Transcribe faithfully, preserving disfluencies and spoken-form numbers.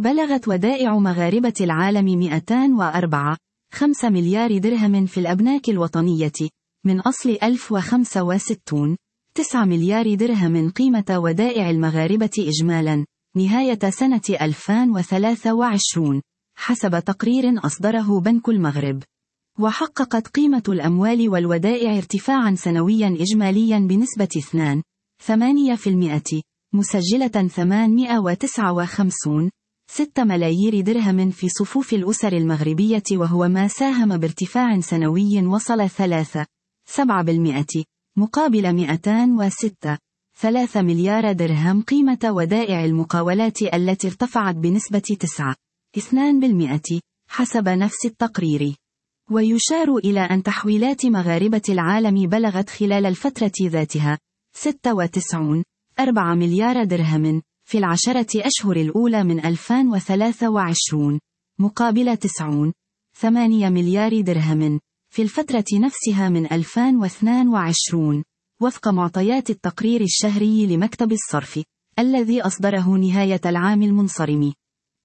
بلغت ودائع مغاربة العالم مئتين وأربعة فاصلة خمسة مليار درهم في الأبناك الوطنية، من أصل ألف وخمسة وستين فاصلة تسعة مليار درهم قيمة ودائع المغاربة إجمالا، نهاية سنة ألفين وثلاثة وعشرين، حسب تقرير أصدره بنك المغرب. وحققت قيمة الأموال والودائع ارتفاعا سنويا إجماليا بنسبة اثنين فاصلة ثمانية بالمئة، مسجلة ثمانمئة وتسعة وخمسين فاصلة ستة ملايير درهم في صفوف الأسر المغربية، وهو ما ساهم بارتفاع سنوي وصل ثلاثة فاصلة سبعة بالمئة، مقابل مئتين وستة فاصلة ثلاثة مليار درهم قيمة ودائع المقاولات التي ارتفعت بنسبة تسعة فاصلة اثنين بالمئة، حسب نفس التقرير. ويشار إلى أن تحويلات مغاربة العالم بلغت خلال الفترة ذاتها ستة وتسعين فاصلة أربعة مليار درهم في العشرة أشهر الأولى من ألفين وثلاثة وعشرين، مقابل تسعين فاصلة ثمانية مليار درهم في الفترة نفسها من ألفين واثنين وعشرين، وفق معطيات التقرير الشهري لمكتب الصرف الذي أصدره نهاية العام المنصرم.